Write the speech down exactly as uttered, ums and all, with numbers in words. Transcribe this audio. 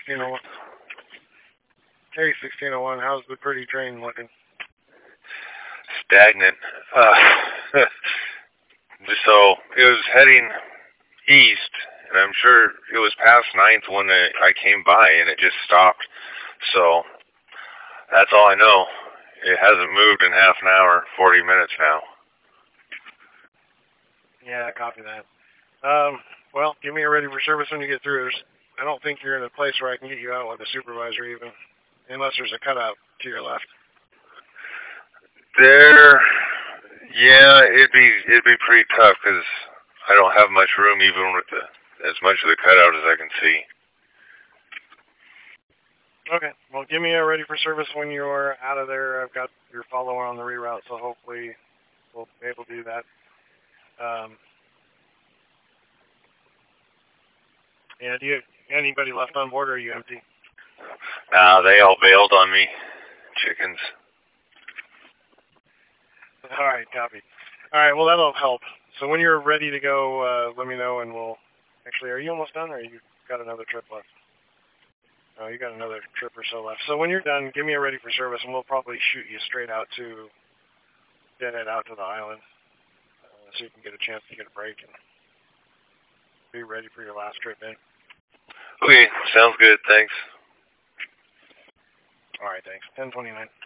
sixteen oh one. Hey, sixteen oh one, how's the pretty train looking? Stagnant. Uh, so it was heading east, and I'm sure it was past ninth when I came by, and it just stopped. So that's all I know. It hasn't moved in half an hour, forty minutes now. Yeah, copy that. Um, well, give me a ready for service when you get through. There's, I don't think you're in a place where I can get you out with a supervisor even, unless there's a cutout to your left. There, yeah, it'd be it'd be pretty tough because I don't have much room even with the as much of the cutout as I can see. Okay, well, give me a ready for service when you're out of there. I've got your follower on the reroute, so hopefully we'll be able to do that. Um, yeah, do you anybody left on board, or are you empty? Nah, they all bailed on me. Chickens. All right, copy. All right, well, that'll help. So when you're ready to go, uh, let me know, and we'll... Actually, are you almost done, or you got another trip left? Oh, you got another trip or so left. So when you're done, give me a ready for service, and we'll probably shoot you straight out to... Dead head out to the island, uh, so you can get a chance to get a break and be ready for your last trip in. Okay, sounds good. Thanks. All right, thanks. ten twenty-nine.